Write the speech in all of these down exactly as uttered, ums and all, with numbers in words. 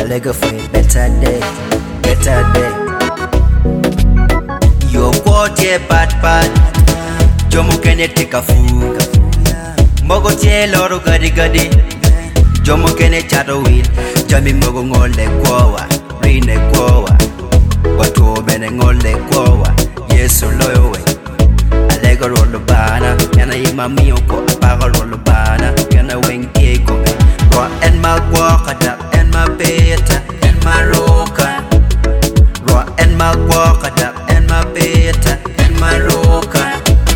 Alega for a better day, better day. Yo quote pat pat, Jomo kene take a fool. Mogo che loro gadi gadi, Jomo kene chato wheel. Jami mogo ngole kwawa, rine kwawa. Watu bene ngole kwawa, yesu loyo we. Alega rolo bana, yana ima miyo ko apaga rolo bana, yana wenke ko be. Ro en ma gwakada, en ma beta, en ma roka. Ro en ma gwakada, en ma beta, en ma roka.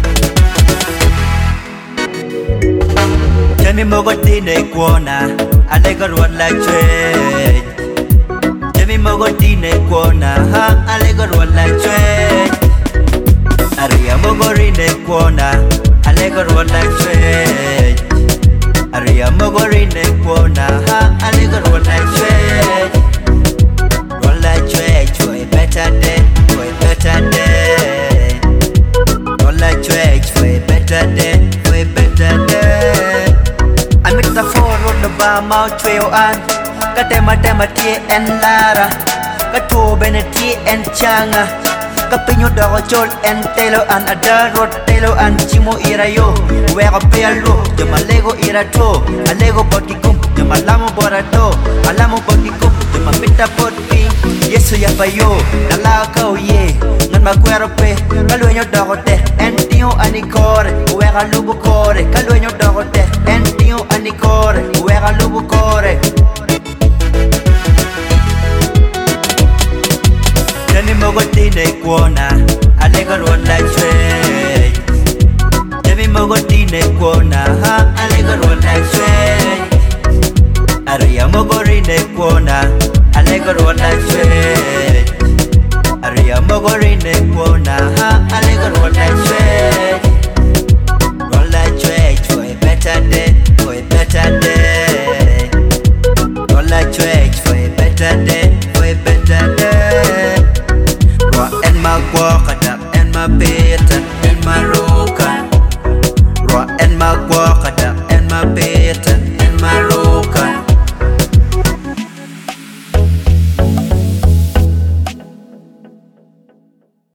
Jami mogo tine kuona, alega rolo la chwe. Jami mogo tine kuona, ha alega rolo la chwe. Aria mogo rine kuona, alega rolo la chwe. Aria mogo rine kuona, ha alega rolo la chwe. Rolo la chwe, chwe better day, chwe better day. Rolo la chwe, chwe better day, chwe better day. Amit ta for rolo ba mau chwe o an, ka tema tema tie en lara, ka to bene tie en changa. Kapinyo dago chol en telo an ada rot telo an chimo ira yo wega pelo jama lego ira to alego body kum jama lamo borato alamo body kum jama pita body yesu ya payo nala ka oye ngan makwero pe kalwenyo dago te en tio anikore wega lubu kore kalwenyo dago te en tio anikore wega lubu kore. Jami mogo tine kuona, alega rolo la chwe. Jami mogo tine kuona.